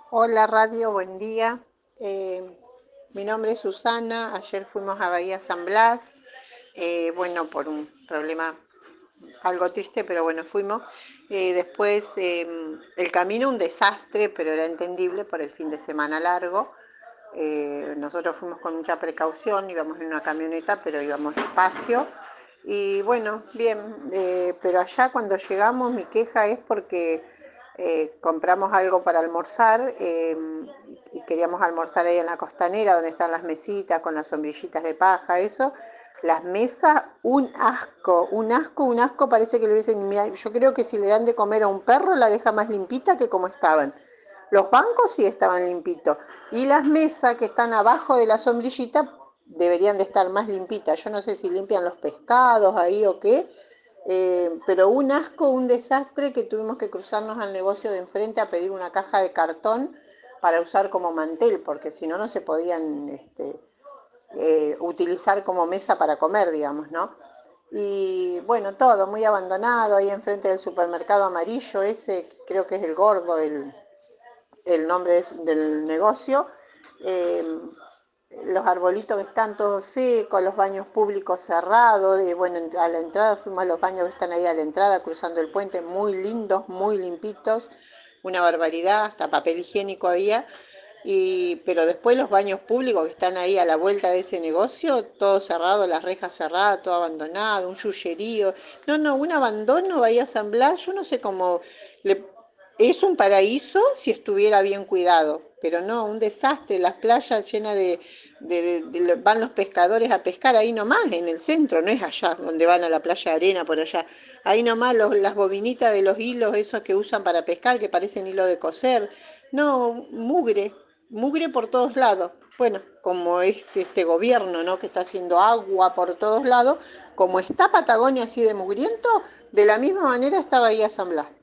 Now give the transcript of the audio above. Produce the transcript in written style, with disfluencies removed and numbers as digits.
Hola Radio, buen día. Mi nombre es Susana. Ayer fuimos a Bahía San Blas. Bueno, por un problema algo triste, pero bueno, fuimos. Después el camino un desastre, pero era entendible por el fin de semana largo. Nosotros fuimos con mucha precaución, íbamos en una camioneta, pero íbamos despacio. Y bueno, bien, pero allá cuando llegamos mi queja es porque compramos algo para almorzar y queríamos almorzar ahí en la costanera donde están las mesitas con las sombrillitas de paja, eso. Las mesas, un asco, un asco, un asco, parece que le hubiesen... Yo creo que si le dan de comer a un perro la deja más limpita que como estaban. Los bancos sí estaban limpitos. Y las mesas que están abajo de la sombrillita deberían de estar más limpitas. Yo no sé si limpian los pescados ahí o qué. Pero un asco, un desastre que tuvimos que cruzarnos al negocio de enfrente a pedir una caja de cartón para usar como mantel, porque si no, no se podían utilizar como mesa para comer, digamos, ¿no? Y bueno, todo muy abandonado ahí enfrente del supermercado amarillo, ese creo que es el Gordo, el nombre del negocio. Eh, los arbolitos que están todos secos, los baños públicos cerrados. Bueno, a la entrada fuimos a los baños que están ahí a la entrada, cruzando el puente, muy lindos, muy limpitos, una barbaridad, hasta papel higiénico había. Pero después los baños públicos que están ahí a la vuelta de ese negocio, todo cerrado, las rejas cerradas, todo abandonado, un yullerío. No, no, un abandono, Bahía San Blas, yo no sé cómo le, es un paraíso si estuviera bien cuidado, pero no, un desastre, las playas llenas van los pescadores a pescar ahí nomás, en el centro, no es allá donde van a la playa de arena por allá, ahí nomás las bobinitas de los hilos, esos que usan para pescar, que parecen hilo de coser, no, mugre, mugre por todos lados. Bueno, como este gobierno, ¿no? Que está haciendo agua por todos lados, como está Patagonia así de mugriento, de la misma manera está Bahía San Blas.